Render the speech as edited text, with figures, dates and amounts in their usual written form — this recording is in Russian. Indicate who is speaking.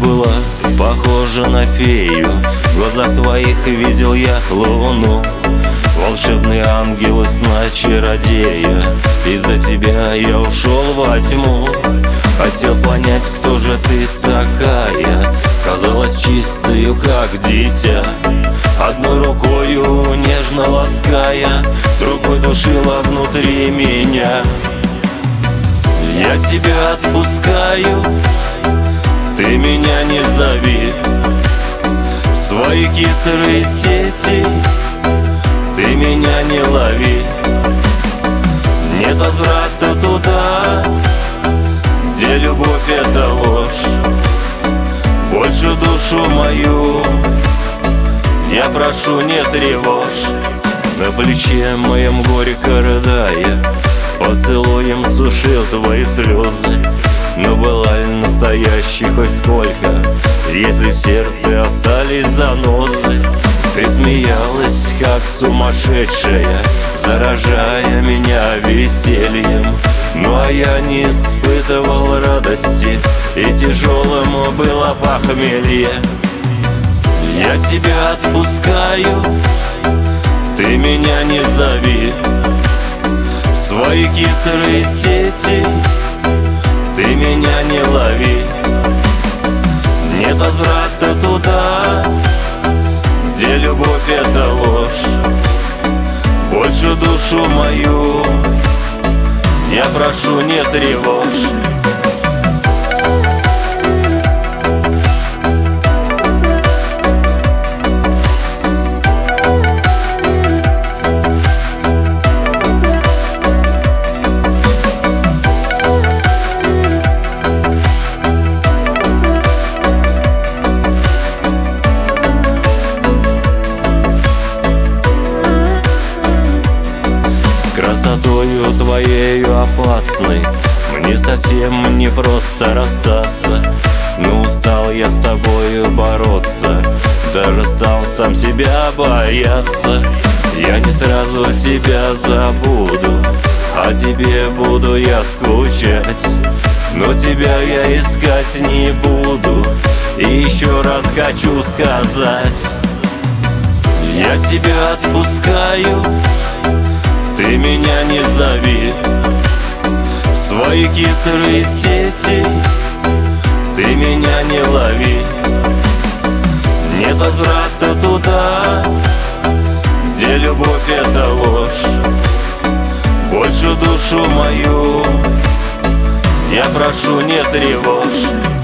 Speaker 1: была похожа на фею. В глазах твоих видел я луну, волшебный ангел и сна чародея. Из-за тебя я ушел во тьму. Хотел понять, кто же ты такая. Казалась чистою, как дитя, одной рукою нежно лаская, другой душила внутри меня. Я тебя отпускаю, ты меня не зови в свои хитрые сети, ты меня не лови. Нет возврата туда, где любовь — это ложь. Больше душу мою я прошу, не тревожь. На плече моем горько рыдая, поцелуем сушил твои слезы. Но была ли настоящей хоть сколько, если в сердце остались занозы? Ты смеялась, как сумасшедшая, заражая меня весельем. Ну а я не испытывал радости, и тяжелым было похмелье. Я тебя отпускаю, ты меня не зови в свои хитрые сети, ты меня не лови. Нет возврата туда, где любовь — это ложь. Больше душу мою я прошу, не тревожь. Красотою твоею опасной мне совсем не просто расстаться. Но устал я с тобою бороться, даже стал сам себя бояться. Я не сразу тебя забуду, о тебе буду я скучать. Но тебя я искать не буду, и еще раз хочу сказать: я тебя отпускаю, ты меня не зови в свои хитрые сети, ты меня не лови. Нет возврата туда, где любовь — это ложь. Больше душу мою я прошу, не тревожь.